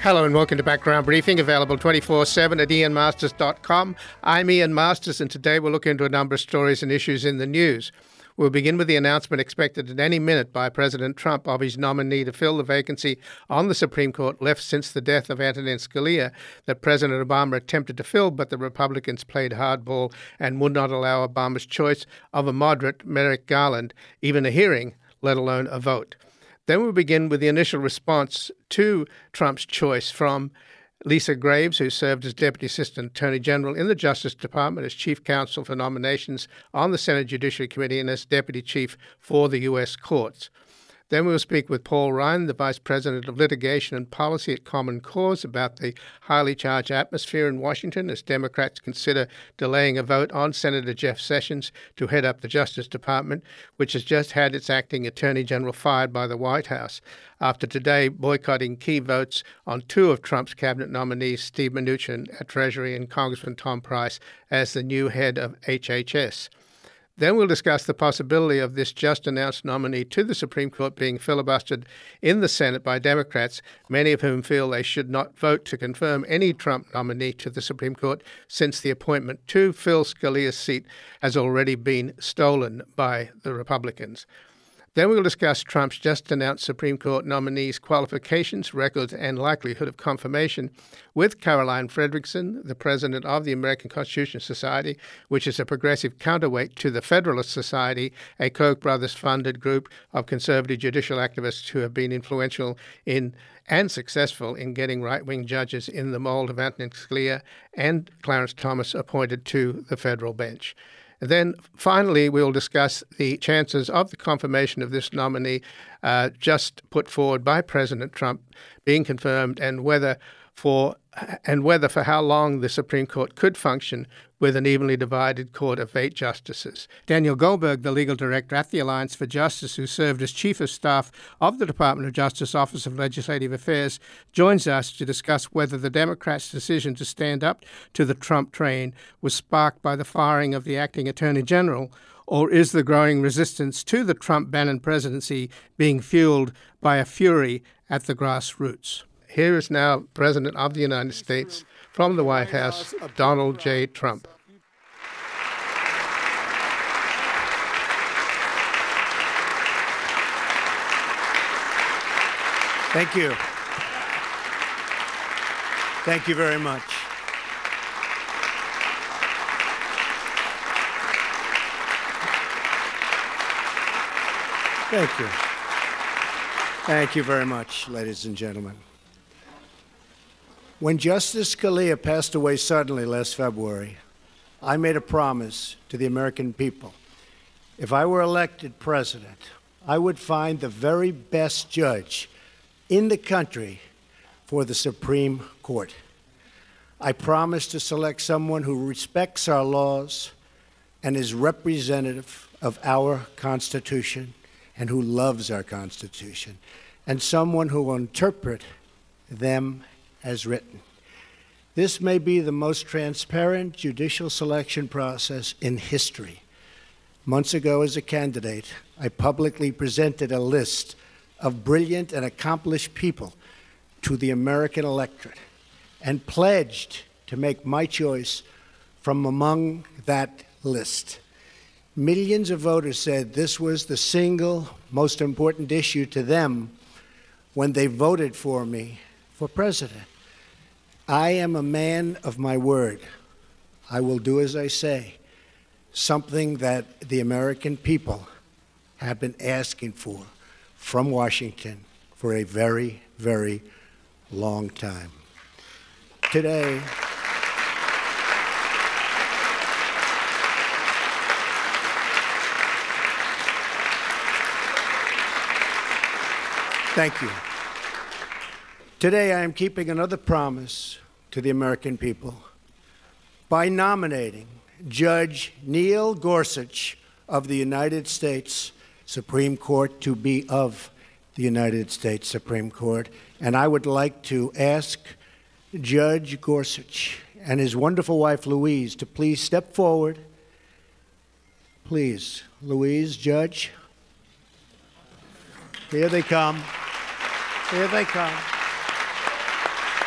Hello and welcome to Background Briefing, available 24/7 at ianmasters.com. I'm Ian Masters, and today we'll look into a number of stories and issues in the news. We'll begin with the announcement expected at any minute by President Trump of his nominee to fill the vacancy on the Supreme Court left since the death of Antonin Scalia that President Obama attempted to fill, but the Republicans played hardball and would not allow Obama's choice of a moderate, Merrick Garland, even a hearing, let alone a vote. Then we'll begin with the initial response to Trump's choice from Lisa Graves, who served as Deputy Assistant Attorney General in the Justice Department, as Chief Counsel for Nominations on the Senate Judiciary Committee, and as Deputy Chief for the U.S. Courts. Then we'll speak with Paul Ryan, the Vice President of Litigation and Policy at Common Cause, about the highly charged atmosphere in Washington as Democrats consider delaying a vote on Senator Jeff Sessions to head up the Justice Department, which has just had its acting Attorney General fired by the White House after today boycotting key votes on two of Trump's cabinet nominees, Steve Mnuchin at Treasury and Congressman Tom Price as the new head of HHS. Then we'll discuss the possibility of this just-announced nominee to the Supreme Court being filibustered in the Senate by Democrats, many of whom feel they should not vote to confirm any Trump nominee to the Supreme Court since the appointment to fill Scalia's seat has already been stolen by the Republicans. Then we'll discuss Trump's just-announced Supreme Court nominees' qualifications, records, and likelihood of confirmation with Caroline Frederickson, the president of the American Constitution Society, which is a progressive counterweight to the Federalist Society, a Koch brothers-funded group of conservative judicial activists who have been influential in and successful in getting right-wing judges in the mold of Antonin Scalia and Clarence Thomas appointed to the federal bench. And then finally, we'll discuss the chances of the confirmation of this nominee just put forward by President Trump being confirmed, and whether for how long the Supreme Court could function with an evenly divided court of 8 justices. Daniel Goldberg, the legal director at the Alliance for Justice, who served as Chief of Staff of the Department of Justice Office of Legislative Affairs, joins us to discuss whether the Democrats' decision to stand up to the Trump train was sparked by the firing of the acting Attorney General, or is the growing resistance to the Trump-Bannon presidency being fueled by a fury at the grassroots? Here is now President of the United States from the White House, Donald J. Trump. Thank you. Thank you very much. Thank you. Thank you very much, ladies and gentlemen. When Justice Scalia passed away suddenly last February, I made a promise to the American people. If I were elected president, I would find the very best judge in the country for the Supreme Court. I promised to select someone who respects our laws and is representative of our Constitution and who loves our Constitution, and someone who will interpret them as written. This may be the most transparent judicial selection process in history. Months ago, as a candidate, I publicly presented a list of brilliant and accomplished people to the American electorate and pledged to make my choice from among that list. Millions of voters said this was the single most important issue to them when they voted for me for president. I am a man of my word. I will do as I say, something that the American people have been asking for from Washington for a very, very long time. Today, thank you. Today, I am keeping another promise to the American people by nominating Judge Neil Gorsuch of the United States Supreme Court to be of the United States Supreme Court. And I would like to ask Judge Gorsuch and his wonderful wife, Louise, to please step forward. Please, Louise, Judge. Here they come. Here they come.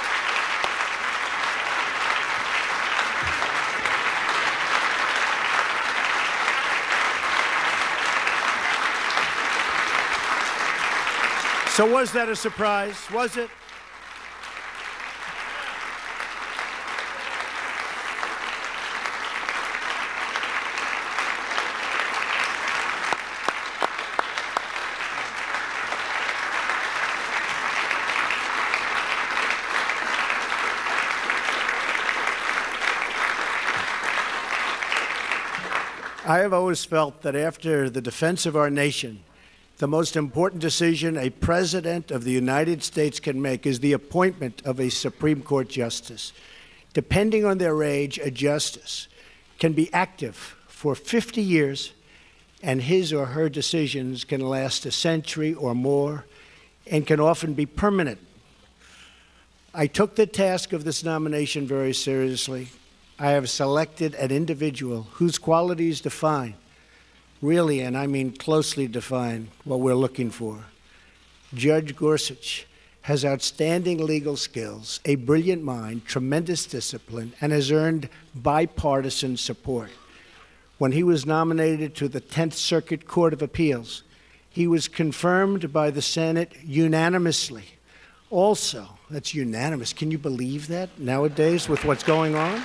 So was that a surprise? Was it? I have always felt that after the defense of our nation, the most important decision a president of the United States can make is the appointment of a Supreme Court justice. Depending on their age, a justice can be active for 50 years, and his or her decisions can last a century or more and can often be permanent. I took the task of this nomination very seriously. I have selected an individual whose qualities define, really, and I mean closely define, what we're looking for. Judge Gorsuch has outstanding legal skills, a brilliant mind, tremendous discipline, and has earned bipartisan support. When he was nominated to the 10th Circuit Court of Appeals, he was confirmed by the Senate unanimously. Also, that's unanimous. Can you believe that nowadays with what's going on?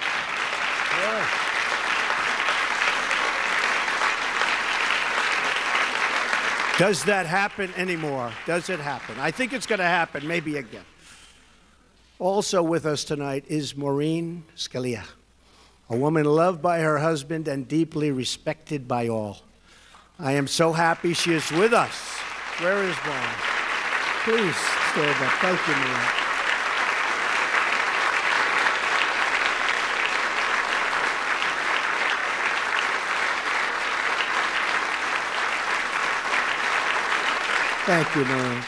Does that happen anymore? Does it happen? I think it's going to happen, maybe again. Also with us tonight is Maureen Scalia, a woman loved by her husband and deeply respected by all. I am so happy she is with us. Where is Maureen? Please stand up. Thank you, Maureen. Thank you, Maureen.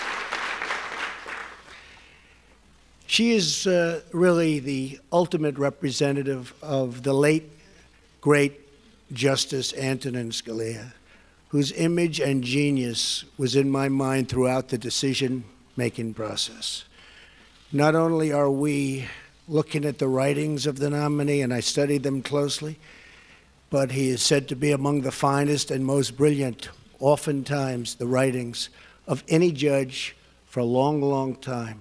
She is really the ultimate representative of the late, great Justice Antonin Scalia, whose image and genius was in my mind throughout the decision-making process. Not only are we looking at the writings of the nominee, and I studied them closely, but he is said to be among the finest and most brilliant, oftentimes the writings of any judge for a long, long time.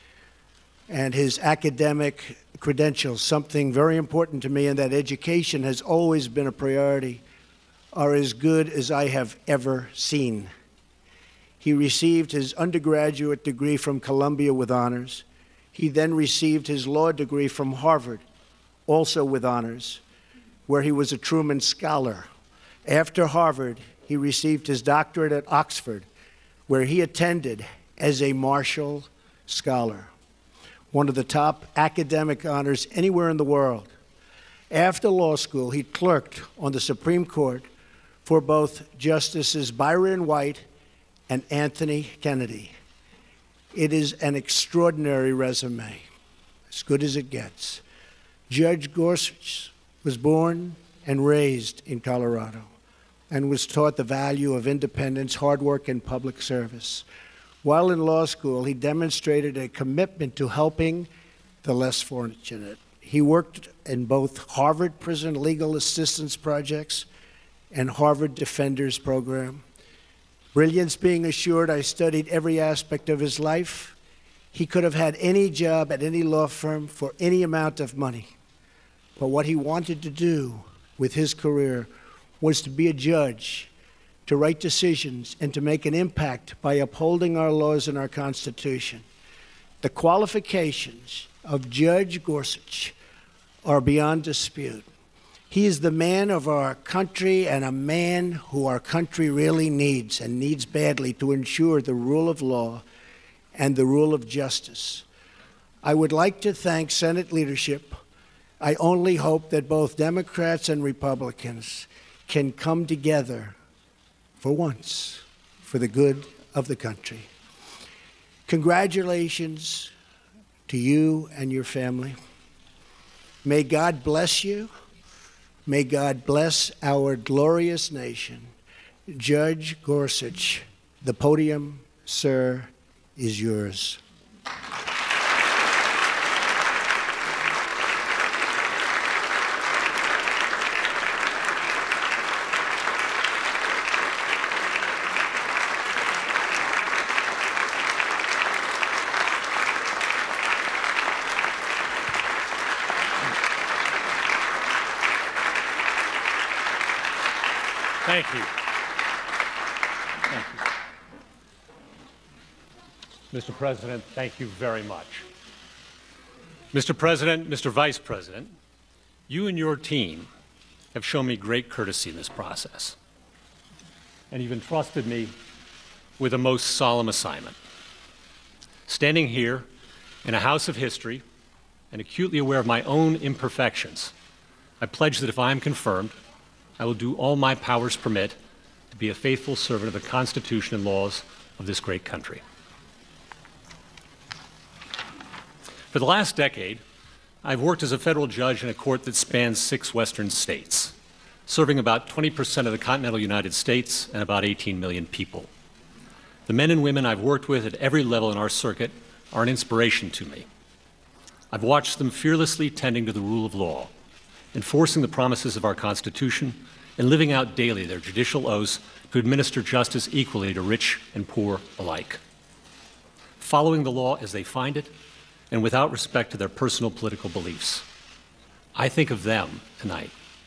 And his academic credentials, something very important to me, and that education has always been a priority, are as good as I have ever seen. He received his undergraduate degree from Columbia with honors. He then received his law degree from Harvard, also with honors, where he was a Truman Scholar. After Harvard, he received his doctorate at Oxford, where he attended as a Marshall Scholar, one of the top academic honors anywhere in the world. After law school, he clerked on the Supreme Court for both Justices Byron White and Anthony Kennedy. It is an extraordinary resume, as good as it gets. Judge Gorsuch was born and raised in Colorado and was taught the value of independence, hard work, and public service. While in law school, he demonstrated a commitment to helping the less fortunate. He worked in both Harvard Prison Legal Assistance Projects and Harvard Defenders Program. Brilliance being assured, I studied every aspect of his life. He could have had any job at any law firm for any amount of money. But what he wanted to do with his career was to be a judge, to write decisions, and to make an impact by upholding our laws and our Constitution. The qualifications of Judge Gorsuch are beyond dispute. He is the man of our country and a man who our country really needs, and needs badly, to ensure the rule of law and the rule of justice. I would like to thank Senate leadership. I only hope that both Democrats and Republicans can come together for once for the good of the country. Congratulations to you and your family. May God bless you. May God bless our glorious nation. Judge Gorsuch, the podium, sir, is yours. Thank you. Thank you. Mr. President, thank you very much. Mr. President, Mr. Vice President, you and your team have shown me great courtesy in this process, and you've entrusted me with a most solemn assignment. Standing here in a house of history and acutely aware of my own imperfections, I pledge that if I am confirmed, I will do all my powers permit to be a faithful servant of the Constitution and laws of this great country. For the last decade, I've worked as a federal judge in a court that spans 6 western states, serving about 20% of the continental United States and about 18 million people. The men and women I've worked with at every level in our circuit are an inspiration to me. I've watched them fearlessly tending to the rule of law, enforcing the promises of our Constitution, and living out daily their judicial oaths to administer justice equally to rich and poor alike. Following the law as they find it, and without respect to their personal political beliefs. I think of them tonight.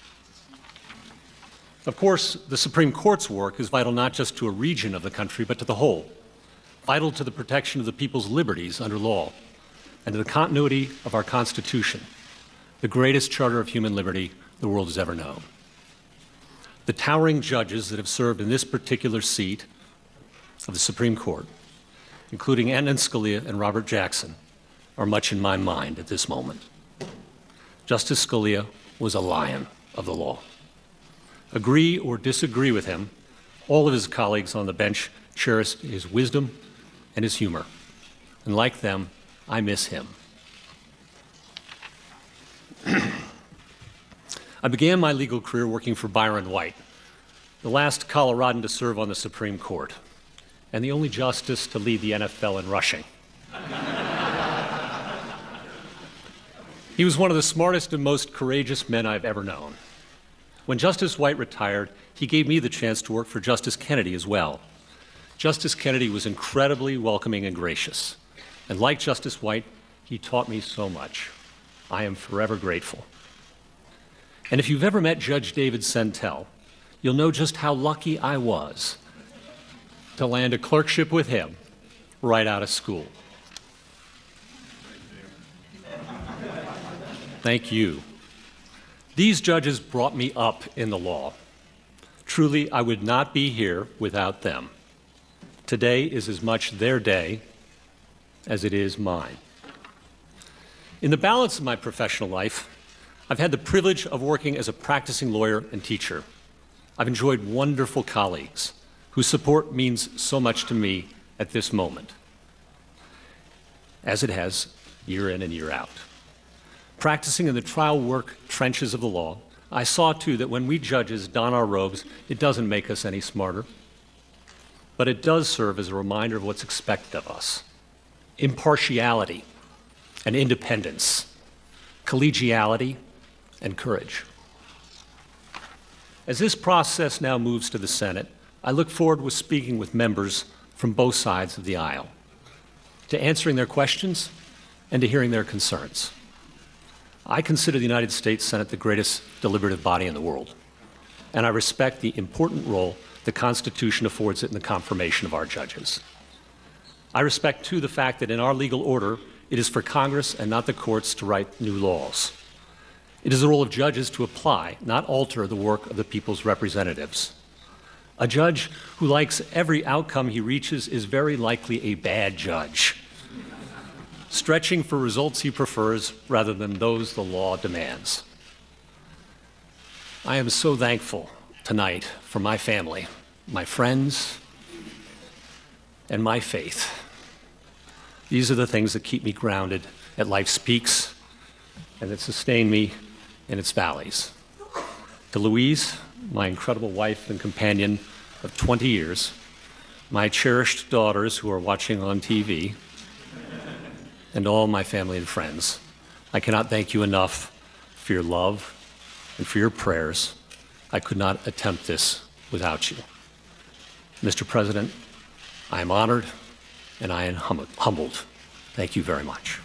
Of course, the Supreme Court's work is vital not just to a region of the country, but to the whole, vital to the protection of the people's liberties under law, and to the continuity of our Constitution, the greatest charter of human liberty the world has ever known. The towering judges that have served in this particular seat of the Supreme Court, including Antonin Scalia and Robert Jackson, are much in my mind at this moment. Justice Scalia was a lion of the law. Agree or disagree with him, all of his colleagues on the bench cherish his wisdom and his humor. And like them, I miss him. I began my legal career working for Byron White, the last Coloradan to serve on the Supreme Court, and the only justice to lead the NFL in rushing. He was one of the smartest and most courageous men I've ever known. When Justice White retired, he gave me the chance to work for Justice Kennedy as well. Justice Kennedy was incredibly welcoming and gracious. And like Justice White, he taught me so much. I am forever grateful. And if you've ever met Judge David Sentell, you'll know just how lucky I was to land a clerkship with him right out of school. Thank you. These judges brought me up in the law. Truly, I would not be here without them. Today is as much their day as it is mine. In the balance of my professional life, I've had the privilege of working as a practicing lawyer and teacher. I've enjoyed wonderful colleagues whose support means so much to me at this moment, as it has year in and year out. Practicing in the trial work trenches of the law, I saw too that when we judges don our robes, it doesn't make us any smarter, but it does serve as a reminder of what's expected of us. Impartiality and independence, collegiality and courage. As this process now moves to the Senate, I look forward to speaking with members from both sides of the aisle, to answering their questions and to hearing their concerns. I consider the United States Senate the greatest deliberative body in the world, and I respect the important role the Constitution affords it in the confirmation of our judges. I respect, too, the fact that in our legal order, it is for Congress and not the courts to write new laws. It is the role of judges to apply, not alter, the work of the people's representatives. A judge who likes every outcome he reaches is very likely a bad judge, stretching for results he prefers rather than those the law demands. I am so thankful tonight for my family, my friends, and my faith. These are the things that keep me grounded at life's peaks and that sustain me in its valleys. To Louise, my incredible wife and companion of 20 years, my cherished daughters who are watching on TV, and all my family and friends, I cannot thank you enough for your love and for your prayers. I could not attempt this without you. Mr. President, I am honored and I am humbled. Thank you very much.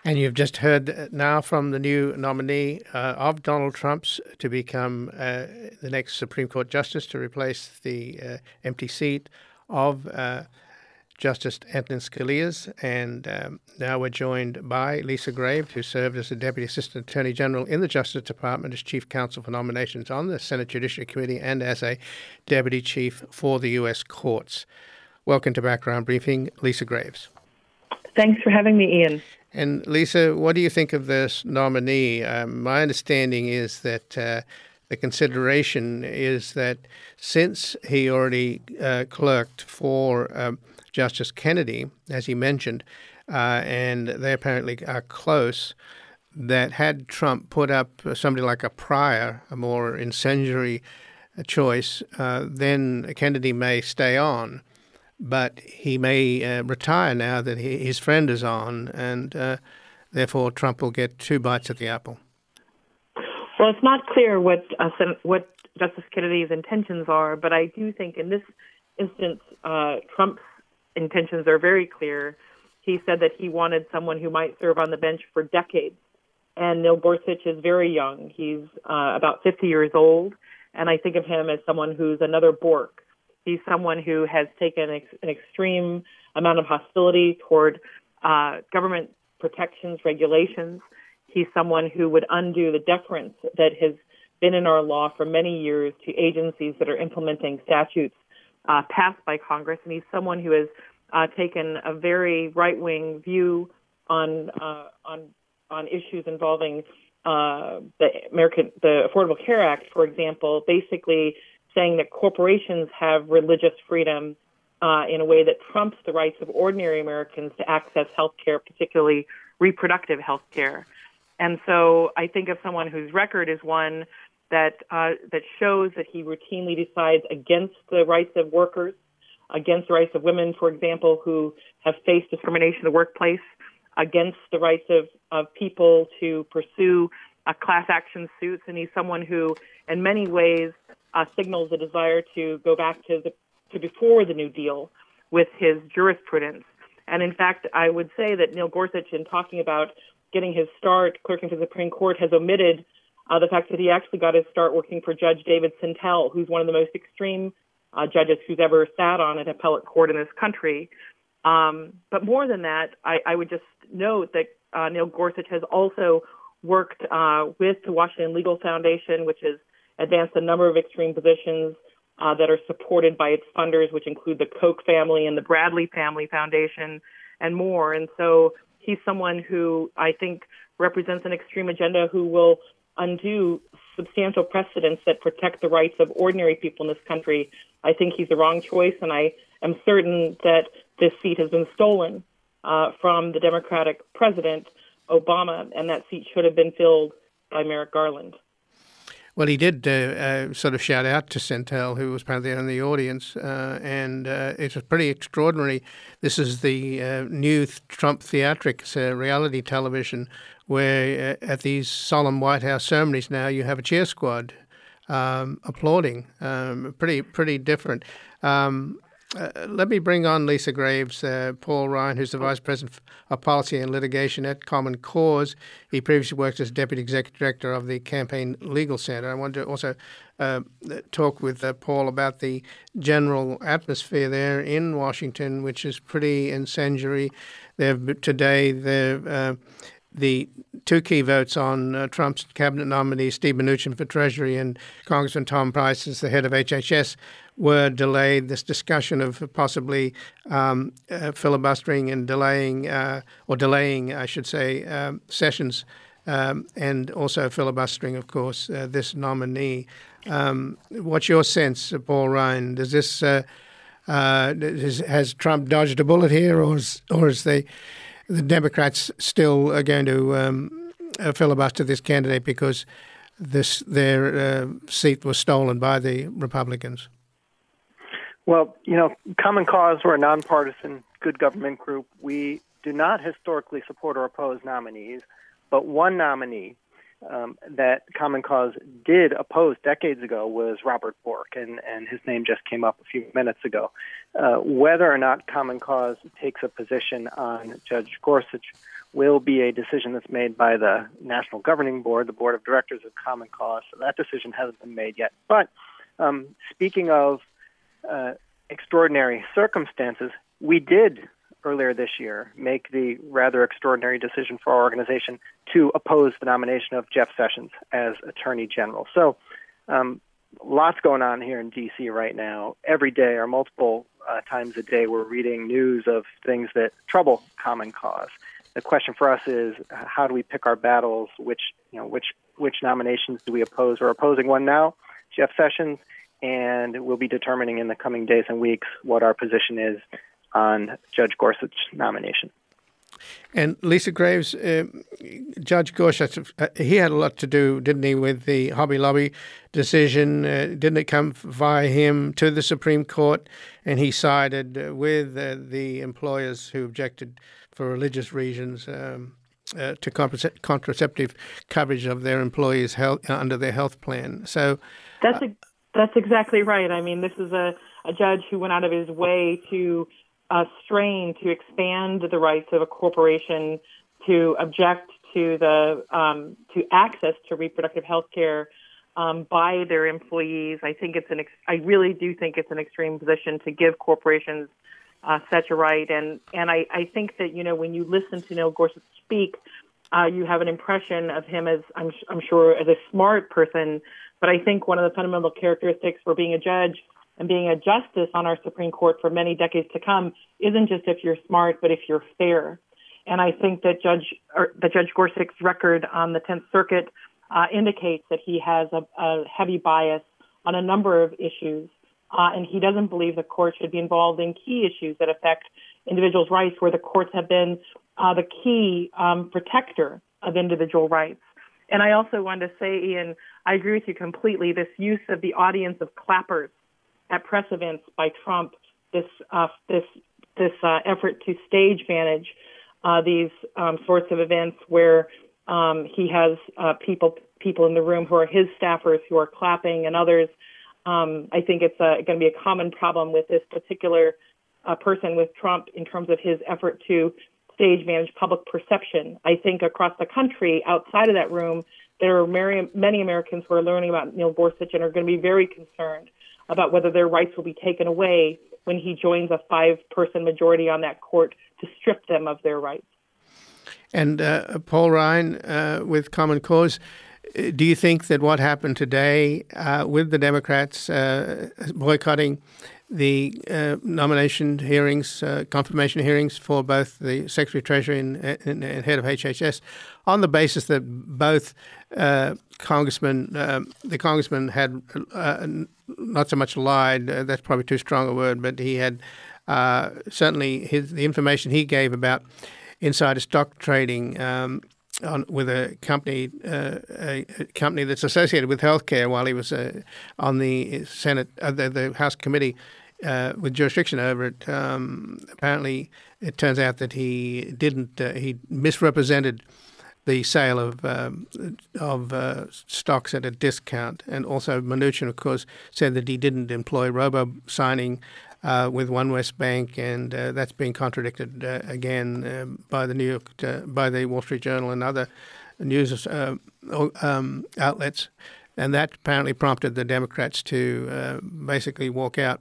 And you've just heard now from the new nominee of Donald Trump's to become the next Supreme Court Justice to replace the empty seat of Justice Antonin Scalia's. And now we're joined by Lisa Graves, who served as the Deputy Assistant Attorney General in the Justice Department as Chief Counsel for Nominations on the Senate Judiciary Committee and as a Deputy Chief for the U.S. Courts. Welcome to Background Briefing, Lisa Graves. Thanks for having me, Ian. And Lisa, what do you think of this nominee? My understanding is that the consideration is that since he already clerked for Justice Kennedy, as he mentioned, and they apparently are close, that had Trump put up somebody like a Pryor, a more incendiary choice, then Kennedy may stay on. But he may retire now that his friend is on, and therefore Trump will get two bites at the apple. Well, it's not clear what Justice Kennedy's intentions are, but I do think in this instance, Trump's intentions are very clear. He said that he wanted someone who might serve on the bench for decades. And Neil Gorsuch is very young. He's about 50 years old, and I think of him as someone who's another Bork. He's someone who has taken an extreme amount of hostility toward government protections, regulations. He's someone who would undo the deference that has been in our law for many years to agencies that are implementing statutes passed by Congress. And he's someone who has taken a very right-wing view on issues involving the Affordable Care Act, for example, basically saying that corporations have religious freedom in a way that trumps the rights of ordinary Americans to access health care, particularly reproductive health care. And so I think of someone whose record is one that shows that he routinely decides against the rights of workers, against the rights of women, for example, who have faced discrimination in the workplace, against the rights of people to pursue class action suits. And he's someone who, in many ways, signals a desire to go back to before the New Deal with his jurisprudence. And in fact, I would say that Neil Gorsuch, in talking about getting his start clerking for the Supreme Court, has omitted the fact that he actually got his start working for Judge David Sentelle, who's one of the most extreme judges who's ever sat on an appellate court in this country. But more than that, I would just note that Neil Gorsuch has also worked with the Washington Legal Foundation, which has advanced a number of extreme positions that are supported by its funders, which include the Koch family and the Bradley Family Foundation and more. And so he's someone who I think represents an extreme agenda who will undo substantial precedents that protect the rights of ordinary people in this country. I think he's the wrong choice, and I am certain that this seat has been stolen from the Democratic president, Obama, and that seat should have been filled by Merrick Garland. Well, he did sort of shout out to Sentelle, who was apparently in the audience, and it was pretty extraordinary. This is the new Trump theatrics, reality television, where at these solemn White House ceremonies now you have a cheer squad applauding. Pretty different. Let me bring on Lisa Graves, Paul Ryan, who's the Vice President of Policy and Litigation at Common Cause. He previously worked as Deputy Executive Director of the Campaign Legal Center. I wanted to also talk with Paul about the general atmosphere there in Washington, which is pretty incendiary. Today, the two key votes on Trump's cabinet nominee, Steve Mnuchin for Treasury, and Congressman Tom Price as the head of HHS, were delayed. This discussion of possibly filibustering and delaying, I should say, sessions, and also filibustering, of course, this nominee. What's your sense, Paul Ryan? Does this has Trump dodged a bullet here, or is the Democrats still are going to filibuster this candidate because their seat was stolen by the Republicans? Well, Common Cause, we're a nonpartisan good government group. We do not historically support or oppose nominees, but one nominee that Common Cause did oppose decades ago was Robert Bork, and his name just came up a few minutes ago. Whether or not Common Cause takes a position on Judge Gorsuch will be a decision that's made by the National Governing Board, the Board of Directors of Common Cause. So that decision hasn't been made yet. But speaking of extraordinary circumstances, we did earlier this year make the rather extraordinary decision for our organization to oppose the nomination of Jeff Sessions as Attorney General. So lots going on here in D.C. right now. Every day or multiple times a day we're reading news of things that trouble Common Cause. The question for us is, how do we pick our battles? Which nominations do we oppose? We're opposing one now, Jeff Sessions, and we'll be determining in the coming days and weeks what our position is on Judge Gorsuch's nomination. And Lisa Graves, Judge Gorsuch, he had a lot to do, didn't he, with the Hobby Lobby decision? Didn't it come via him to the Supreme Court, and he sided with the employers who objected for religious reasons to contraceptive coverage of their employees' health under their health plan? So that's exactly right. I mean, this is a judge who went out of his way to strain to expand the rights of a corporation to object to the to access to reproductive health care by their employees. I really do think it's an extreme position to give corporations such a right. And I think that, when you listen to Neil Gorsuch speak, you have an impression of him as, I'm sure, as a smart person. But I think one of the fundamental characteristics for being a judge and being a justice on our Supreme Court for many decades to come isn't just if you're smart, but if you're fair. And I think that Judge Gorsuch's record on the 10th Circuit indicates that he has a heavy bias on a number of issues, and he doesn't believe the court should be involved in key issues that affect individuals' rights, where the courts have been the key protector of individual rights. And I also wanted to say, Ian, I agree with you completely. This use of the audience of clappers at press events by Trump, this effort to stage manage these sorts of events where he has people in the room who are his staffers who are clapping and others. I think it's going to be a common problem with this particular person with Trump in terms of his effort to stage manage public perception. I think across the country, outside of that room, there are many Americans who are learning about Neil Gorsuch and are going to be very concerned about whether their rights will be taken away when he joins a 5-person majority on that court to strip them of their rights. And Paul Ryan, with Common Cause, do you think that what happened today with the Democrats boycotting the nomination hearings, confirmation hearings for both the Secretary of Treasury and head of HHS, on the basis that both the congressman had not so much lied, that's probably too strong a word, but he had certainly the information he gave about insider stock trading with a company that's associated with healthcare while he was on the Senate, the House committee with jurisdiction over it. Apparently, it turns out that he didn't. He misrepresented the sale of stocks at a discount, and also Mnuchin, of course, said that he didn't employ robo-signing with OneWest Bank, and that's being contradicted again by the Wall Street Journal and other news outlets, and that apparently prompted the Democrats to basically walk out.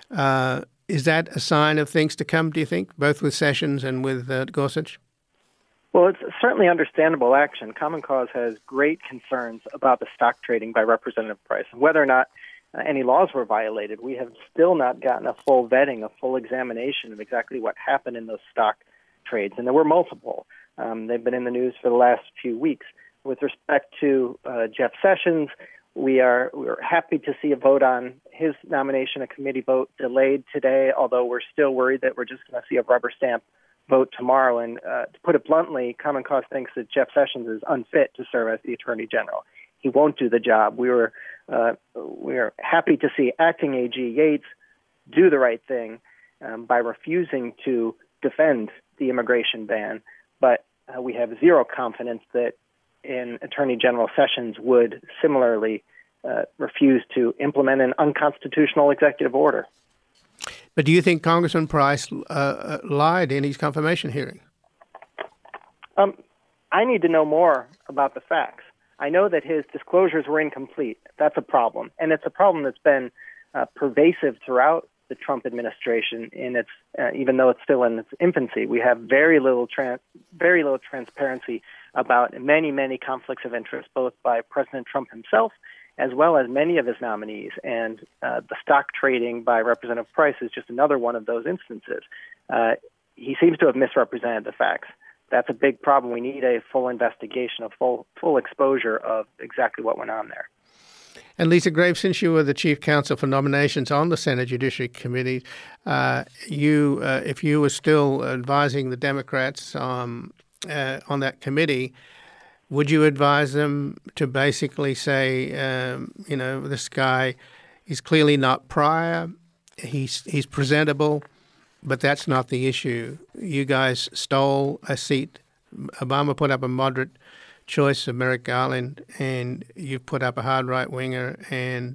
Is that a sign of things to come, do you think, both with Sessions and with Gorsuch? Well, it's certainly understandable action. Common Cause has great concerns about the stock trading by Representative Price and whether or not any laws were violated. We have still not gotten a full vetting, a full examination of exactly what happened in those stock trades, and there were multiple. They've been in the news for the last few weeks. With respect to Jeff Sessions, we're happy to see a vote on his nomination, a committee vote delayed today, although we're still worried that we're just going to see a rubber stamp vote tomorrow. And to put it bluntly, Common Cause thinks that Jeff Sessions is unfit to serve as the Attorney General. He won't do the job. We are happy to see Acting AG Yates do the right thing by refusing to defend the immigration ban, but we have zero confidence that in Attorney General Sessions would similarly refuse to implement an unconstitutional executive order. But do you think Congressman Price lied in his confirmation hearing? I need to know more about the facts. I know that his disclosures were incomplete. That's a problem. And it's a problem that's been pervasive throughout the Trump administration in its, even though it's still in its infancy. We have very little transparency about many conflicts of interest, both by President Trump himself as well as many of his nominees. And the stock trading by Representative Price is just another one of those instances. He seems to have misrepresented the facts. That's a big problem. We need a full investigation, a full exposure of exactly what went on there. And Lisa Graves, since you were the chief counsel for nominations on the Senate Judiciary Committee, if you were still advising the Democrats on that committee, would you advise them to basically say, this guy, he's clearly not prior, he's presentable, but that's not the issue. You guys stole a seat. Obama put up a moderate choice of Merrick Garland, and you put up a hard right winger. And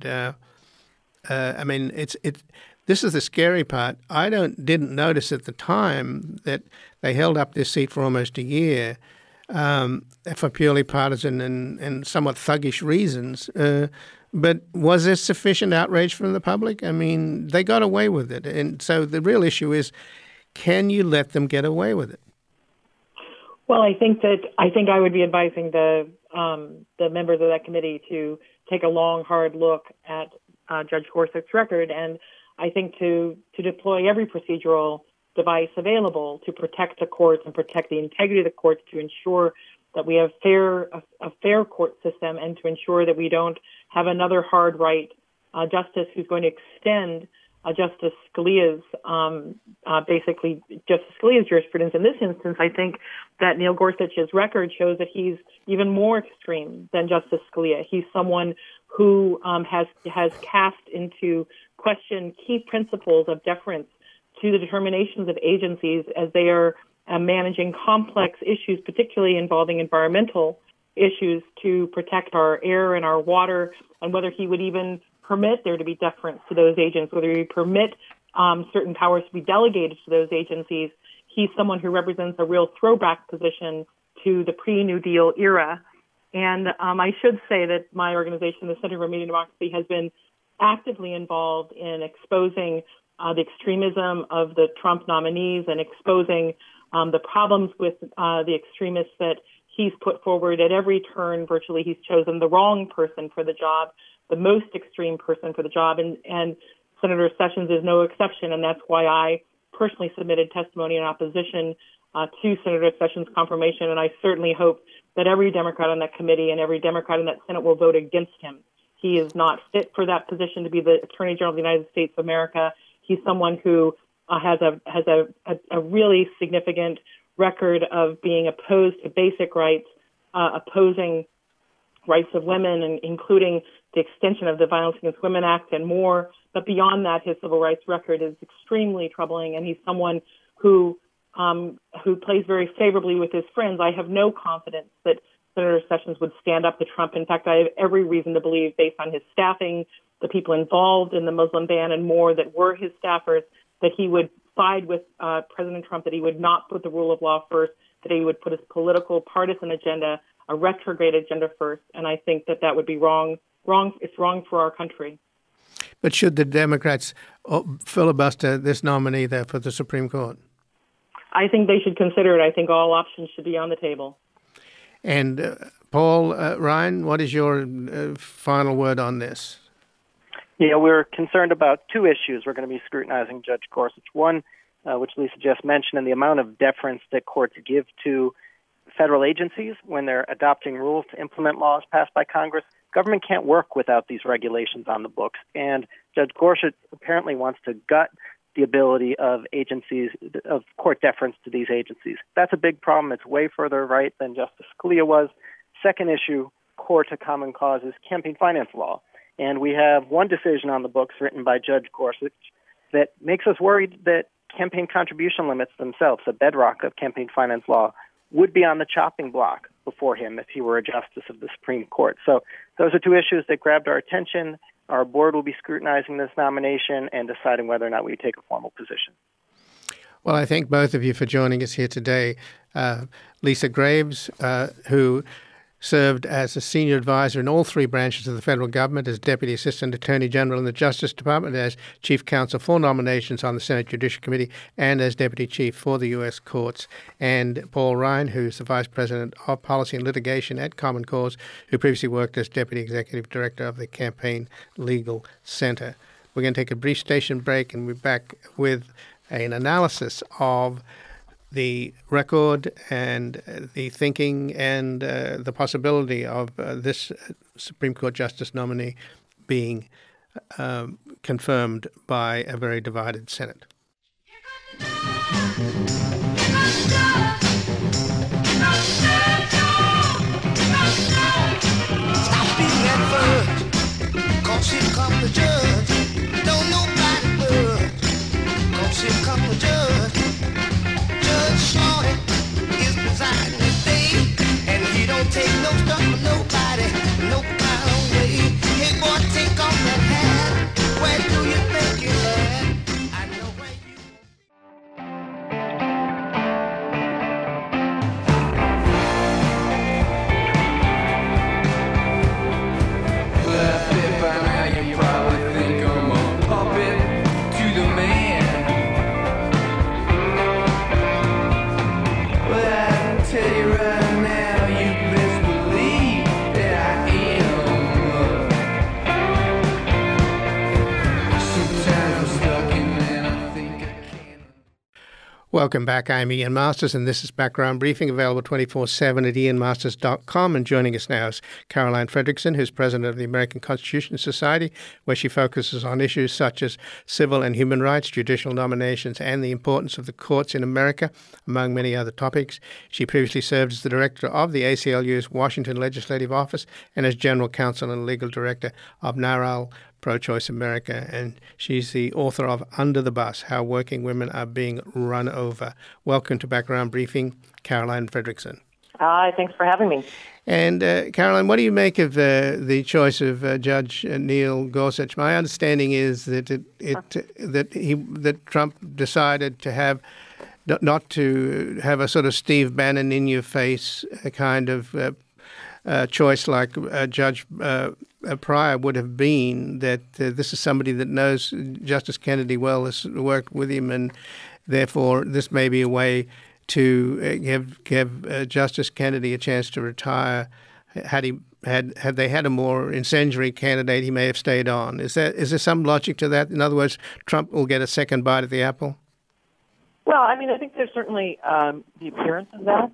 this is the scary part. I didn't notice at the time that they held up this seat for almost a year for purely partisan and somewhat thuggish reasons. But was there sufficient outrage from the public? I mean, they got away with it. And so the real issue is, can you let them get away with it? Well, I think I would be advising the members of that committee to take a long, hard look at Judge Gorsuch's record, and I think to deploy every procedural device available to protect the courts and protect the integrity of the courts, to ensure that we have a fair court system, and to ensure that we don't have another hard right justice who's going to extend Justice Scalia's jurisprudence. In this instance, I think that Neil Gorsuch's record shows that he's even more extreme than Justice Scalia. He's someone who has cast into question key principles of deference to the determinations of agencies as they are managing complex issues, particularly involving environmental issues, to protect our air and our water, and whether he would even permit there to be deference to those agents, whether he permit certain powers to be delegated to those agencies. He's someone who represents a real throwback position to the pre-New Deal era. And I should say that my organization, the Center for Media and Democracy, has been actively involved in exposing the extremism of the Trump nominees and exposing the problems with the extremists that he's put forward at every turn. Virtually, he's chosen the wrong person for the job, the most extreme person for the job, and Senator Sessions is no exception, and that's why I personally submitted testimony in opposition to Senator Sessions' confirmation, and I certainly hope that every Democrat on that committee and every Democrat in that Senate will vote against him. He is not fit for that position to be the Attorney General of the United States of America. He's someone who has a really significant record of being opposed to basic rights, opposing rights of women, and including the extension of the Violence Against Women Act and more. But beyond that, his civil rights record is extremely troubling, and he's someone who plays very favorably with his friends. I have no confidence that Senator Sessions would stand up to Trump. In fact, I have every reason to believe, based on his staffing, the people involved in the Muslim ban and more that were his staffers, that he would side with President Trump, that he would not put the rule of law first, that he would put his political partisan agenda, a retrograde agenda first. And I think that would be wrong. It's wrong for our country. But should the Democrats filibuster this nominee there for the Supreme Court? I think they should consider it. I think all options should be on the table. And Paul, Ryan, what is your final word on this? Yeah, we're concerned about two issues we're going to be scrutinizing Judge Gorsuch. One, which Lisa just mentioned, and the amount of deference that courts give to federal agencies when they're adopting rules to implement laws passed by Congress. Government can't work without these regulations on the books, and Judge Gorsuch apparently wants to gut the ability of agencies, of court deference to these agencies. That's a big problem. It's way further right than Justice Scalia was. Second issue, core to common cause, is campaign finance law. And we have one decision on the books written by Judge Gorsuch that makes us worried that campaign contribution limits themselves, the bedrock of campaign finance law, would be on the chopping block before him if he were a justice of the Supreme Court. So those are two issues that grabbed our attention. Our board will be scrutinizing this nomination and deciding whether or not we take a formal position. Well, I thank both of you for joining us here today. Lisa Graves, who served as a senior advisor in all three branches of the federal government, as Deputy Assistant Attorney General in the Justice Department, as Chief Counsel for Nominations on the Senate Judicial Committee, and as Deputy Chief for the U.S. Courts, and Paul Ryan, who's the Vice President of Policy and Litigation at Common Cause, who previously worked as Deputy Executive Director of the Campaign Legal Center. We're going to take a brief station break and we're back with an analysis of the record and the thinking and the possibility of this Supreme Court Justice nominee being confirmed by a very divided Senate. Stop being adverse, 'cause here comes the judge. Don't nobody budge, 'cause here comes the judge. Judge Shorty is presiding today, and he don't take no stuff from nobody, no kind of way. Hey boy, take off that hat. Where do you think you're at? I know where you. Well, I bet by now you probably think I'm a puppet to the man. Tell you right now, you best believe that I am. Sometimes I'm stuck in and I think I can. Welcome back. I'm Ian Masters, and this is Background Briefing, available 24/7 at ianmasters.com. And joining us now is Caroline Fredrickson, who's president of the American Constitution Society, where she focuses on issues such as civil and human rights, judicial nominations, and the importance of the courts in America, among many other topics. She previously served as the director of the ACLU's Washington Legislative Office and as general counsel and legal director of NARAL Pro-Choice America, and she's the author of Under the Bus, How Working Women Are Being Run Over. Welcome to Background Briefing, Caroline Fredrickson. Hi, thanks for having me. And Caroline, what do you make of the choice of Judge Neil Gorsuch? My understanding is that that Trump decided to have not to have a sort of Steve Bannon in-your-face kind of choice like Judge Pryor would have been, that this is somebody that knows Justice Kennedy well, has worked with him, and therefore this may be a way to give Justice Kennedy a chance to retire. Had they had a more incendiary candidate, he may have stayed on. Is there some logic to that? In other words, Trump will get a second bite at the apple? Well, I mean, I think there's certainly the appearance of that.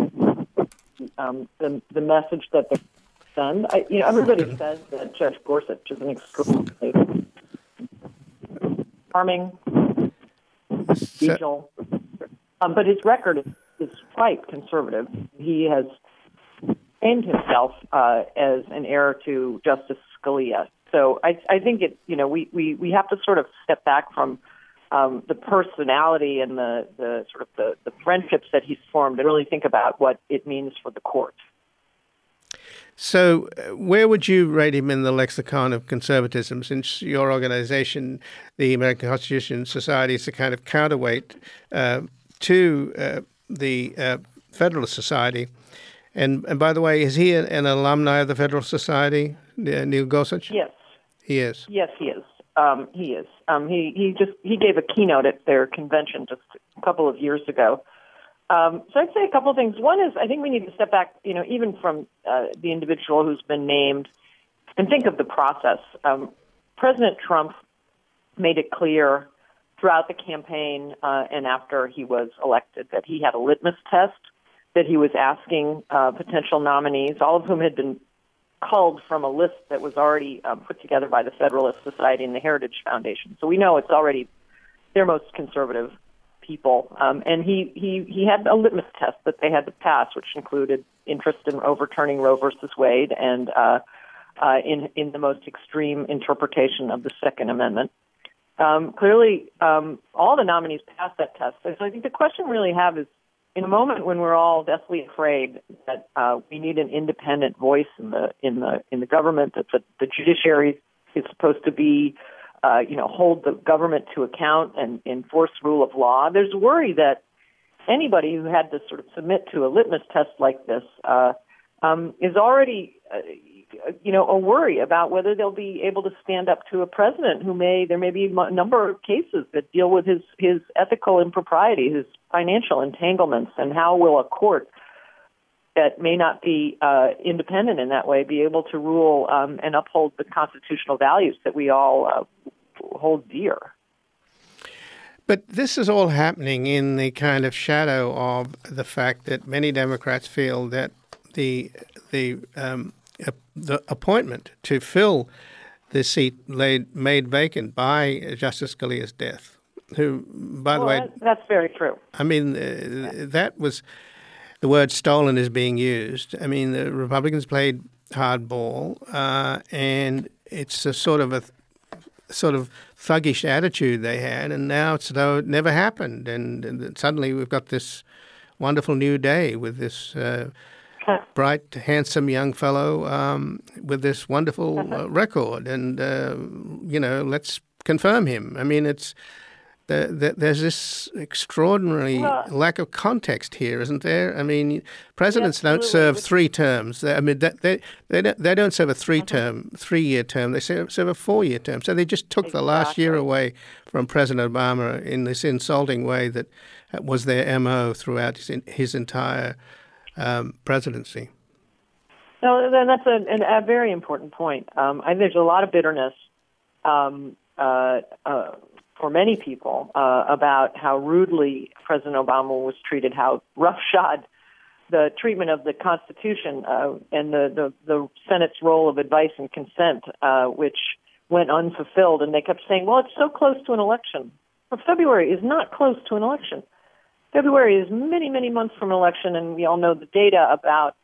The message that they're done. Everybody says that Judge Gorsuch is an extremely charming, regional, but his record is quite conservative. He has named himself as an heir to Justice Scalia. So I think we have to sort of step back from the personality and the sort of the friendships that he's formed and really think about what it means for the court. So where would you rate him in the lexicon of conservatism, since your organization, the American Constitution Society, is a kind of counterweight to the Federalist Society? And by the way, is he an alumni of the Federalist Society, Neil Gorsuch? Yes. He is. Yes, he is. He is. He gave a keynote at their convention just a couple of years ago. So I'd say a couple of things. One is I think we need to step back, even from the individual who's been named, and think of the process. President Trump made it clear throughout the campaign and after he was elected that he had a litmus test, that he was asking potential nominees, all of whom had been culled from a list that was already put together by the Federalist Society and the Heritage Foundation. So we know it's already their most conservative people. And he had a litmus test that they had to pass, which included interest in overturning Roe versus Wade and in the most extreme interpretation of the Second Amendment. Clearly, all the nominees passed that test. So I think the question we really have is in a moment when we're all deathly afraid that we need an independent voice in the government, that the judiciary is supposed to be, hold the government to account and enforce rule of law, there's worry that anybody who had to sort of submit to a litmus test like this is already, a worry about whether they'll be able to stand up to a president there may be a number of cases that deal with his ethical impropriety, his financial entanglements, and how will a court that may not be independent in that way be able to rule and uphold the constitutional values that we all hold dear. But this is all happening in the kind of shadow of the fact that many Democrats feel that the appointment to fill the seat made vacant by Justice Scalia's death, who, by the way... That's very true. I mean, that was... The word stolen is being used. I mean, the Republicans played hardball, and it's a sort of thuggish attitude they had, and now it's as though it never happened. And suddenly we've got this wonderful new day with this bright, handsome young fellow with this wonderful record. And, let's confirm him. I mean, there's this extraordinary lack of context here, isn't there? I mean, presidents don't serve 3 terms. I mean, they don't serve a 3-year term. They serve a 4-year term. So they just took the last year away from President Obama in this insulting way that was their MO throughout his entire presidency. No, then that's a very important point. There's a lot of bitterness for many people about how rudely President Obama was treated, how roughshod the treatment of the Constitution and the Senate's role of advice and consent, which went unfulfilled. And they kept saying, well, it's so close to an election. Well, February is not close to an election. February is many, many months from an election, and we all know the data about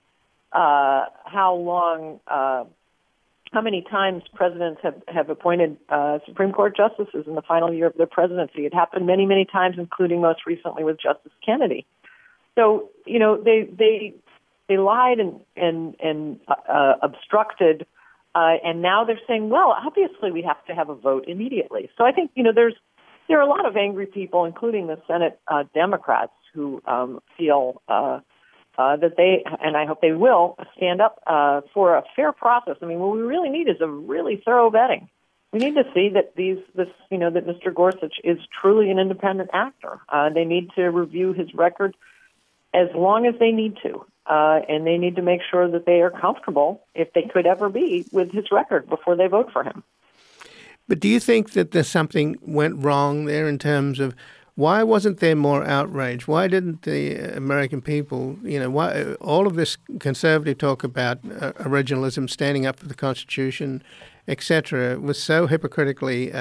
how many times presidents have appointed Supreme Court justices in the final year of their presidency. It happened many, many times, including most recently with Justice Kennedy. So, they lied and obstructed, and now they're saying, well, obviously we have to have a vote immediately. So I think, there are a lot of angry people, including the Senate Democrats, who feel that they, and I hope they will, stand up for a fair process. I mean, what we really need is a really thorough vetting. We need to see that that Mr. Gorsuch is truly an independent actor. They need to review his record as long as they need to, and they need to make sure that they are comfortable, if they could ever be, with his record before they vote for him. But do you think that there's something went wrong there in terms of why wasn't there more outrage? Why didn't the American people, why all of this conservative talk about originalism, standing up for the Constitution, etc., was so hypocritically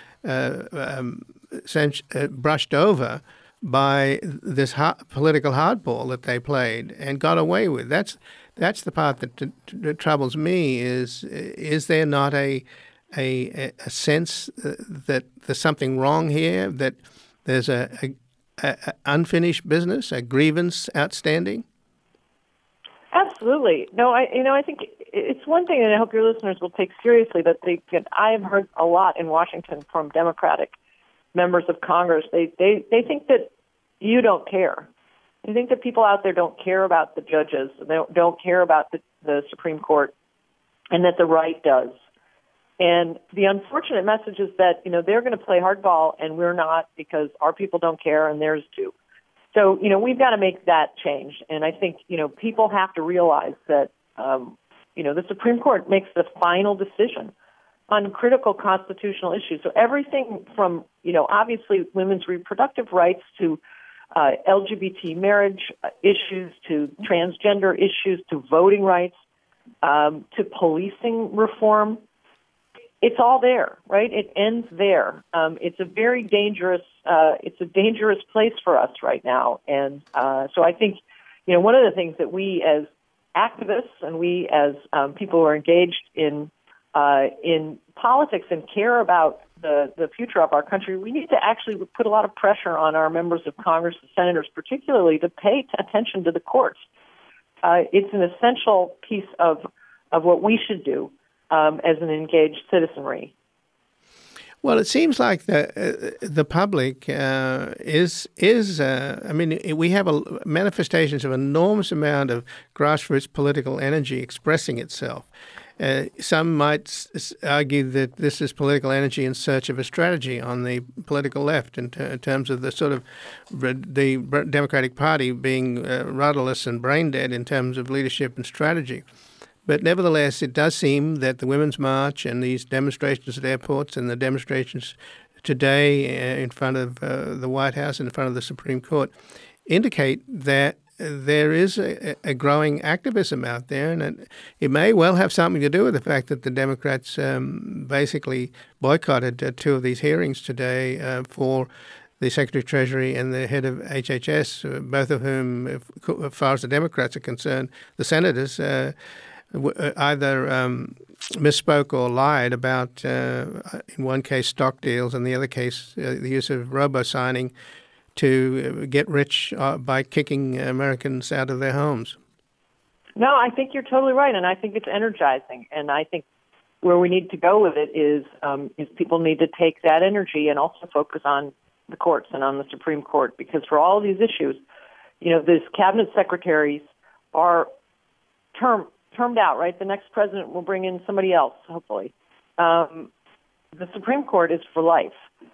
brushed over by this political hardball that they played and got away with? That's the part that troubles me. Is there not a sense that there's something wrong here, that there's a unfinished business, a grievance outstanding? Absolutely. No, I think it's one thing that I hope your listeners will take seriously, that I have heard a lot in Washington from Democratic members of Congress. They think that you don't care. They think that people out there don't care about the judges, they don't care about the Supreme Court, and that the right does. And the unfortunate message is that, they're going to play hardball and we're not, because our people don't care and theirs do. So, we've got to make that change. And I think, people have to realize that, the Supreme Court makes the final decision on critical constitutional issues. So everything from, obviously women's reproductive rights to LGBT marriage issues, to transgender issues, to voting rights, to policing reform. It's all there, right? It ends there. It's a very dangerous place for us right now. And so I think, one of the things that we as activists and we as people who are engaged in politics and care about the future of our country, we need to actually put a lot of pressure on our members of Congress and senators, particularly, to pay attention to the courts. It's an essential piece of what we should do as an engaged citizenry. Well, it seems like the public I mean, we have manifestations of enormous amount of grassroots political energy expressing itself. Some might argue that this is political energy in search of a strategy on the political left in terms of the sort of the Democratic Party being rudderless and brain dead in terms of leadership and strategy. But nevertheless, it does seem that the Women's March and these demonstrations at airports and the demonstrations today in front of the White House and in front of the Supreme Court indicate that there is a growing activism out there, and it may well have something to do with the fact that the Democrats basically boycotted two of these hearings today for the Secretary of Treasury and the head of HHS, both of whom, as far as the Democrats are concerned, the senators either misspoke or lied about, in one case, stock deals, and the other case, the use of robo-signing to get rich by kicking Americans out of their homes. No, I think you're totally right, and I think it's energizing. And I think where we need to go with it is people need to take that energy and also focus on the courts and on the Supreme Court, because for all of these issues, these cabinet secretaries are termed out, right? The next president will bring in somebody else, hopefully. The Supreme Court is for life.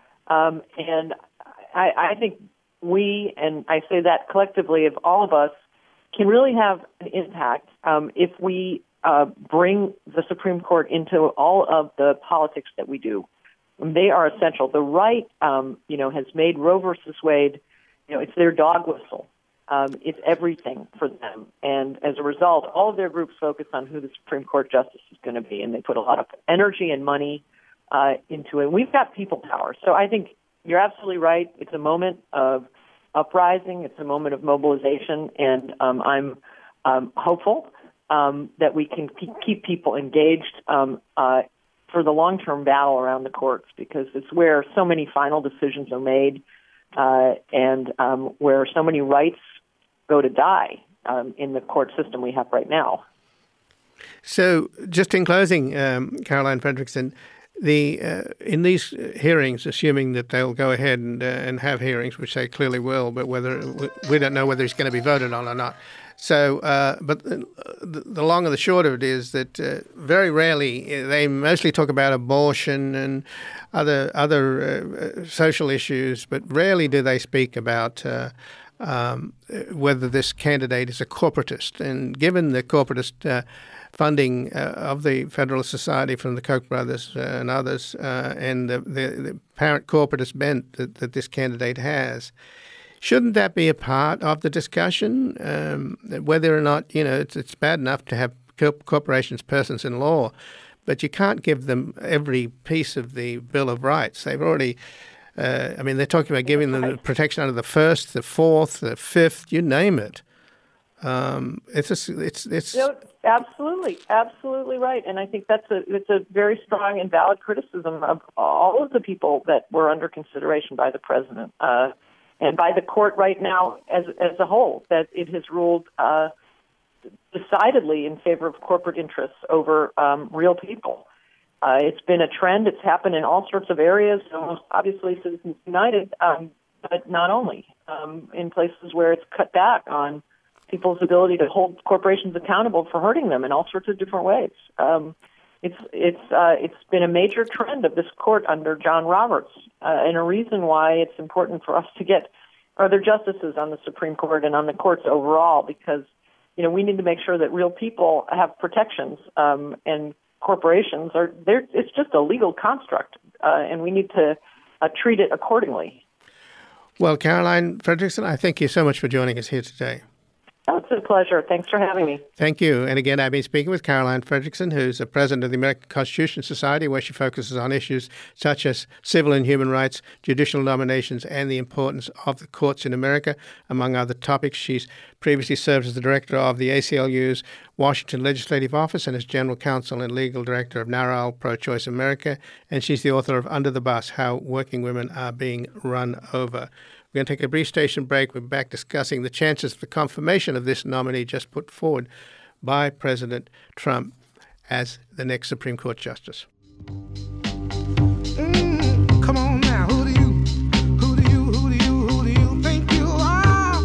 And I think we, and I say that collectively of all of us, can really have an impact if we bring the Supreme Court into all of the politics that we do. They are essential. The right, has made Roe versus Wade, it's their dog whistle. It's everything for them. And as a result, all of their groups focus on who the Supreme Court justice is going to be, and they put a lot of energy and money into it. We've got people power. So I think you're absolutely right. It's a moment of uprising. It's a moment of mobilization, and I'm hopeful that we can keep people engaged for the long-term battle around the courts, because it's where so many final decisions are made and where so many rights go to die in the court system we have right now. So just in closing, Caroline Frederickson, in these hearings, assuming that they'll go ahead and have hearings, which they clearly will, but we don't know whether it's going to be voted on or not. So, but the long and the short of it is that very rarely they mostly talk about abortion and other social issues, but rarely do they speak about whether this candidate is a corporatist. And given the corporatist funding of the Federalist Society from the Koch brothers and others, and the apparent corporatist bent that this candidate has, shouldn't that be a part of the discussion? Whether or not, it's bad enough to have corporations persons in law, but you can't give them every piece of the Bill of Rights. They've already, they're talking about giving them the protection under the First, the Fourth, the Fifth, you name it. It's absolutely right, and I think it's a very strong and valid criticism of all of the people that were under consideration by the president and by the court right now as a whole, that it has ruled decidedly in favor of corporate interests over real people. It's been a trend. It's happened in all sorts of areas, most obviously Citizens United, but not only in places where it's cut back on people's ability to hold corporations accountable for hurting them in all sorts of different ways. It's been a major trend of this court under John Roberts, and a reason why it's important for us to get other justices on the Supreme Court and on the courts overall, because we need to make sure that real people have protections, and corporations are there. It's just a legal construct, and we need to treat it accordingly. Well, Caroline Frederickson, I thank you so much for joining us here today. Oh, it's a pleasure. Thanks for having me. Thank you. And again, I've been speaking with Caroline Frederickson, who's the president of the American Constitution Society, where she focuses on issues such as civil and human rights, judicial nominations, and the importance of the courts in America, among other topics. She's previously served as the director of the ACLU's Washington Legislative Office and as general counsel and legal director of NARAL Pro-Choice America. And she's the author of Under the Bus, How Working Women Are Being Run Over. We're going to take a brief station break. We're back discussing the chances of the confirmation of this nominee just put forward by President Trump as the next Supreme Court Justice. Come on now, who do you think you are?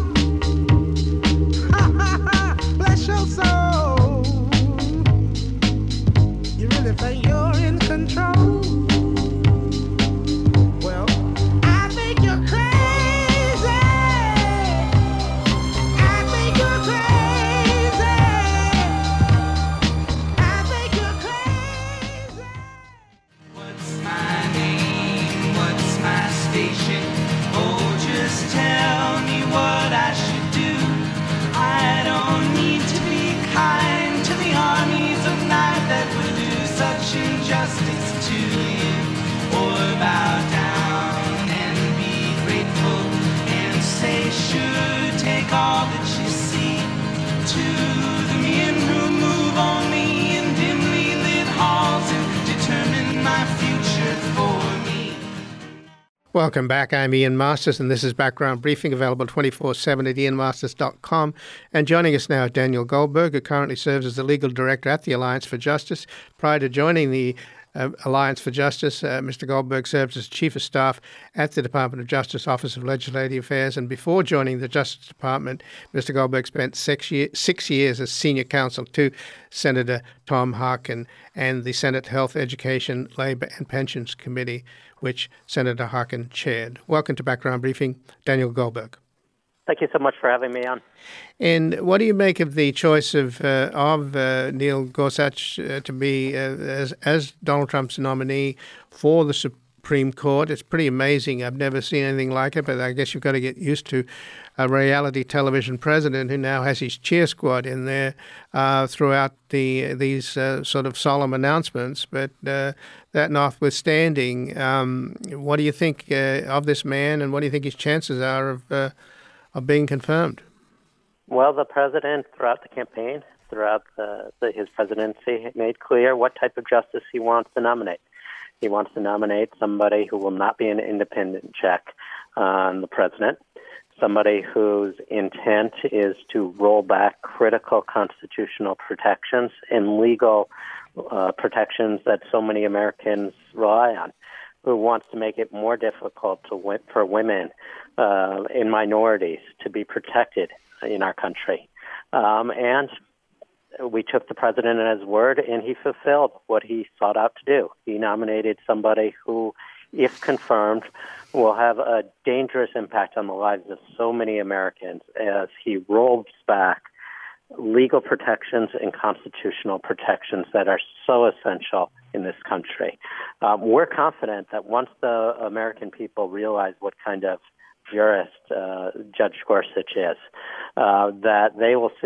Bless your soul. You really think you're in control? Well, I think you're crazy. Injustice to you, or bow down and be grateful and say, sure, take all that you see. To the men who move only in dimly lit halls and determine my future for me. Welcome back. I'm Ian Masters, and this is Background Briefing, available 24/7 at ianmasters.com. And joining us now, Daniel Goldberg, who currently serves as the legal director at the Alliance for Justice. Prior to joining the Alliance for Justice, Mr. Goldberg served as Chief of Staff at the Department of Justice Office of Legislative Affairs. And before joining the Justice Department, Mr. Goldberg spent 6 years as senior counsel to Senator Tom Harkin and the Senate Health, Education, Labor and Pensions Committee, which Senator Harkin chaired. Welcome to Background Briefing, Daniel Goldberg. Thank you so much for having me on. And what do you make of the choice of Neil Gorsuch to be as Donald Trump's nominee for the Supreme Court? It's pretty amazing. I've never seen anything like it, but I guess you've got to get used to a reality television president who now has his cheer squad in there throughout these sort of solemn announcements. But that notwithstanding, what do you think of this man, and what do you think his chances are of being confirmed? Well, the president, throughout the campaign, throughout his presidency, made clear what type of justice he wants to nominate. He wants to nominate somebody who will not be an independent check on the president, somebody whose intent is to roll back critical constitutional protections and legal protections that so many Americans rely on, who wants to make it more difficult for women and minorities to be protected in our country. And we took the president at his word, and he fulfilled what he sought out to do. He nominated somebody who, if confirmed, will have a dangerous impact on the lives of so many Americans as he rolls back legal protections and constitutional protections that are so essential in this country. We're confident that once the American people realize what kind of jurist Judge Gorsuch is, that they will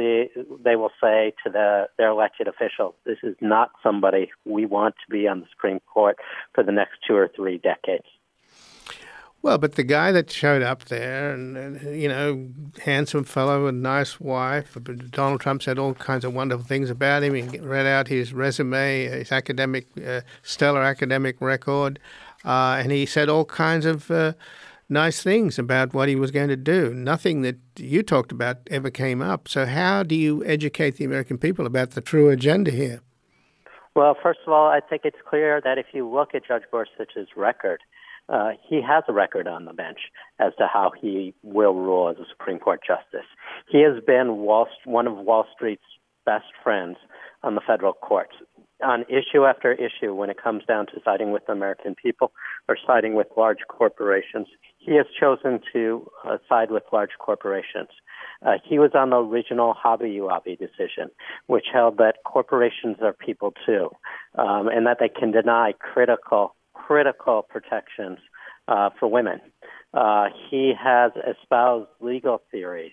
say to their elected officials, this is not somebody we want to be on the Supreme Court for the next 2 or 3 decades. Well, but the guy that showed up there, and handsome fellow, a nice wife. Donald Trump said all kinds of wonderful things about him. He read out his resume, his stellar academic record, and he said all kinds of nice things about what he was going to do. Nothing that you talked about ever came up. So how do you educate the American people about the true agenda here? Well, first of all, I think it's clear that if you look at Judge Gorsuch's record, he has a record on the bench as to how he will rule as a Supreme Court justice. He has been one of Wall Street's best friends on the federal courts. On issue after issue, when it comes down to siding with the American people or siding with large corporations, he has chosen to side with large corporations. He was on the original Hobby Lobby decision, which held that corporations are people too, and that they can deny critical protections for women. He has espoused legal theories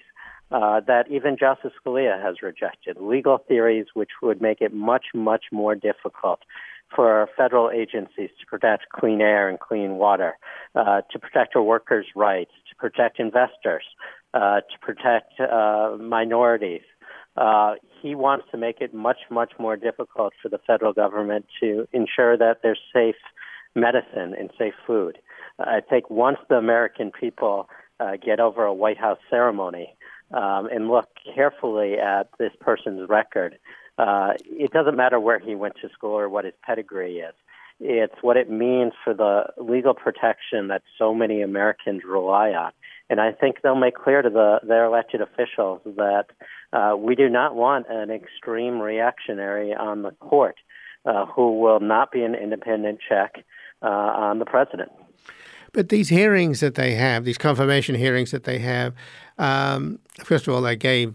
that even Justice Scalia has rejected, legal theories which would make it much, much more difficult for federal agencies to protect clean air and clean water, to protect our workers' rights, to protect investors, to protect minorities. He wants to make it much, much more difficult for the federal government to ensure that there's safe medicine and safe food. I think once the American people get over a White House ceremony and look carefully at this person's record, it doesn't matter where he went to school or what his pedigree is. It's what it means for the legal protection that so many Americans rely on. And I think they'll make clear to their elected officials that we do not want an extreme reactionary on the court who will not be an independent check on the president. But these hearings that they have, these confirmation hearings that they have, first of all, they gave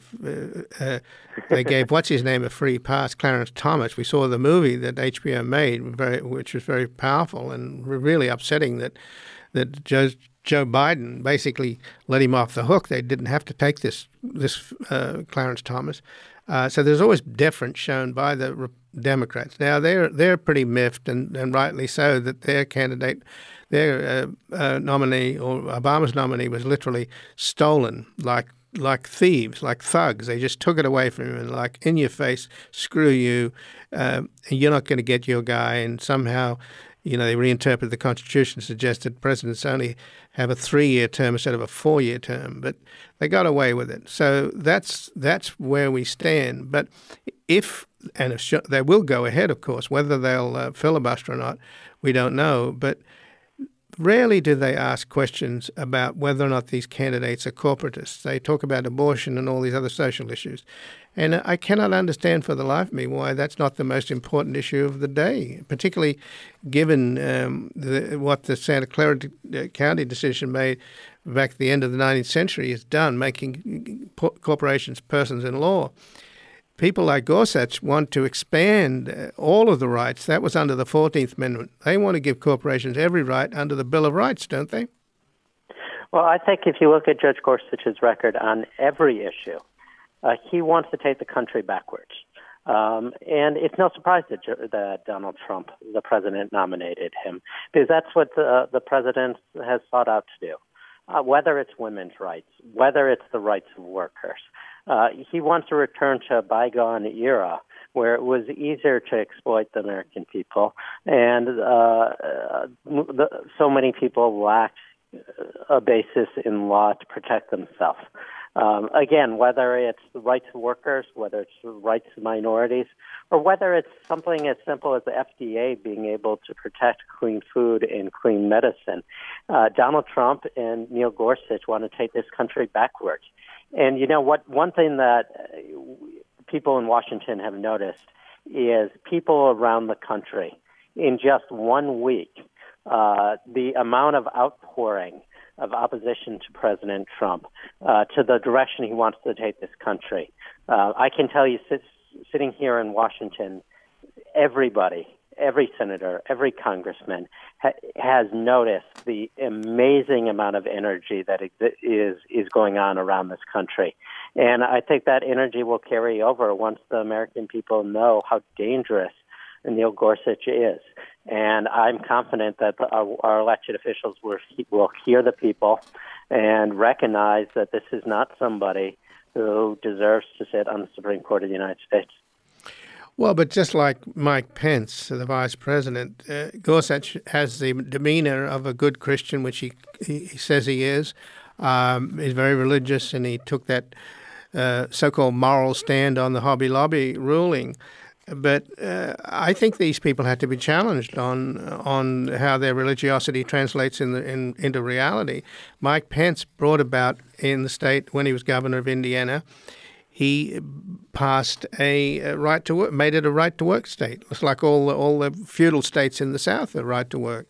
what's his name a free pass, Clarence Thomas. We saw the movie that HBO made, which was very powerful and really upsetting that Joe Biden basically let him off the hook. They didn't have to take this Clarence Thomas. So there's always deference shown by the Democrats. Now they're pretty miffed, and rightly so, that their candidate, their nominee, or Obama's nominee, was literally stolen like thieves, like thugs. They just took it away from him and like, in your face, screw you, you're not going to get your guy. And somehow, they reinterpreted the Constitution, suggested presidents only have a 3-year term instead of a 4-year term. But they got away with it. So that's where we stand. But if they will go ahead, of course, whether they'll filibuster or not, we don't know. But rarely do they ask questions about whether or not these candidates are corporatists. They talk about abortion and all these other social issues. And I cannot understand for the life of me why that's not the most important issue of the day, particularly given what the Santa Clara County decision made back at the end of the 19th century has done, making corporations persons in law. People like Gorsuch want to expand all of the rights. That was under the 14th Amendment. They want to give corporations every right under the Bill of Rights, don't they? Well, I think if you look at Judge Gorsuch's record on every issue, he wants to take the country backwards. And it's no surprise that Donald Trump, the president, nominated him, because that's what the president has sought out to do. Whether it's women's rights, whether it's the rights of workers. He wants to return to a bygone era where it was easier to exploit the American people, and so many people lacked a basis in law to protect themselves. Again, whether it's the rights of workers, whether it's the rights of minorities, or whether it's something as simple as the FDA being able to protect clean food and clean medicine, Donald Trump and Neil Gorsuch want to take this country backwards. And you know what? One thing that people in Washington have noticed is people around the country, in just 1 week, the amount of outpouring of opposition to President Trump, to the direction he wants to take this country. I can tell you, sitting here in Washington, everybody, every senator, every congressman has noticed the amazing amount of energy that is going on around this country. And I think that energy will carry over once the American people know how dangerous Neil Gorsuch is. And I'm confident that our elected officials will hear the people and recognize that this is not somebody who deserves to sit on the Supreme Court of the United States. Well, but just like Mike Pence, the vice president, Gorsuch has the demeanor of a good Christian, which he says he is. He's very religious, and he took that so-called moral stand on the Hobby Lobby ruling. But I think these people had to be challenged on how their religiosity translates into reality. Mike Pence brought about in the state, when he was governor of Indiana, he passed a right to work, made it a right to work state. It's like all the feudal states in the South, the right to work,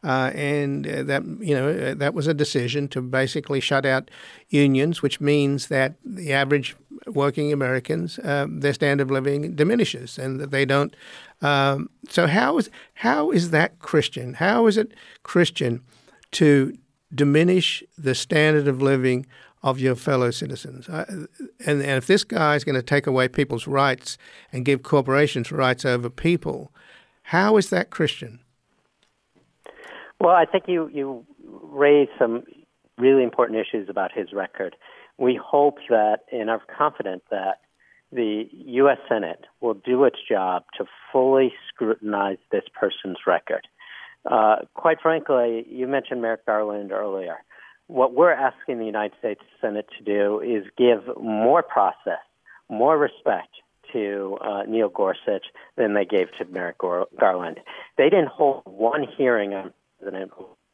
and that was a decision to basically shut out unions, which means that the average working Americans, their standard of living diminishes, and that they don't. So how is that Christian? How is it Christian to diminish the standard of living of your fellow citizens. And if this guy is going to take away people's rights and give corporations rights over people, how is that Christian? Well, I think you raised some really important issues about his record. We hope that and are confident that the U.S. Senate will do its job to fully scrutinize this person's record. Quite frankly, you mentioned Merrick Garland earlier. What we're asking the United States Senate to do is give more process, more respect to Neil Gorsuch than they gave to Merrick Garland. They didn't hold one hearing on President.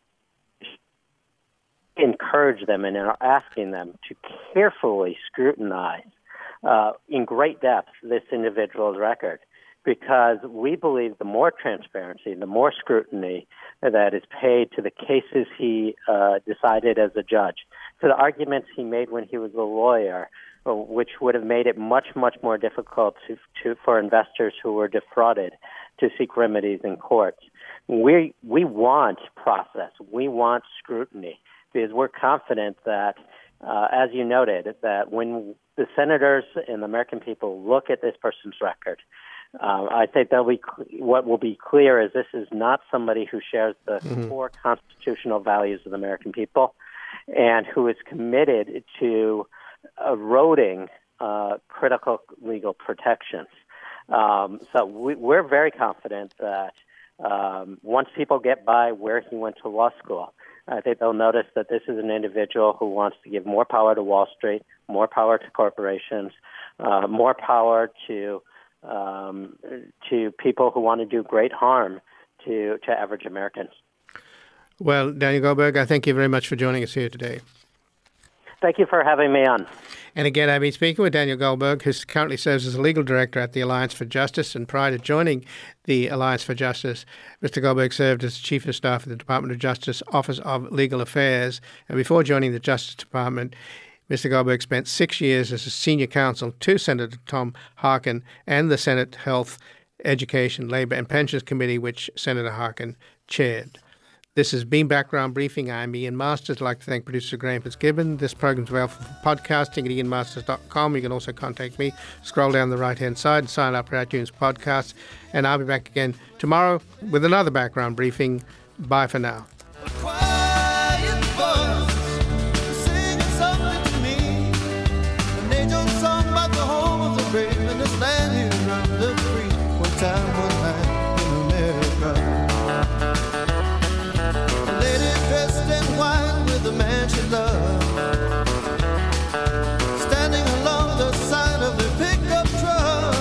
Encourage them and are asking them to carefully scrutinize in great depth this individual's record, because we believe the more transparency, the more scrutiny that is paid to the cases he decided as a judge, to the arguments he made when he was a lawyer, which would have made it much, much more difficult for investors who were defrauded to seek remedies in courts. We want process. We want scrutiny, because we're confident that, as you noted, that when the senators and the American people look at this person's record, I think what will be clear is this is not somebody who shares the core constitutional values of the American people and who is committed to eroding critical legal protections. So we're very confident that once people get by where he went to law school, I think they'll notice that this is an individual who wants to give more power to Wall Street, more power to corporations, more power to people who want to do great harm to average Americans. Well, Daniel Goldberg, I thank you very much for joining us here today. Thank you for having me on. And again, I've been speaking with Daniel Goldberg, who currently serves as a legal director at the Alliance for Justice. And prior to joining the Alliance for Justice, Mr. Goldberg served as Chief of Staff at the Department of Justice Office of Legal Affairs. And before joining the Justice Department, Mr. Goldberg spent 6 years as a senior counsel to Senator Tom Harkin and the Senate Health, Education, Labor, and Pensions Committee, which Senator Harkin chaired. This has been Background Briefing. I'm Ian Masters. I'd like to thank producer Graham Fitzgibbon. This program's available for podcasting at ianmasters.com. You can also contact me. Scroll down the right-hand side and sign up for iTunes podcasts. And I'll be back again tomorrow with another Background Briefing. Bye for now. Standing along the side of the pickup truck,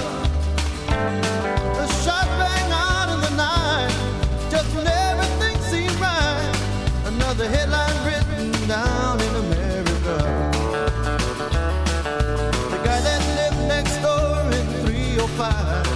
a shot rang out in the night, just when everything seemed right. Another headline written down in America. The guy that lived next door in 305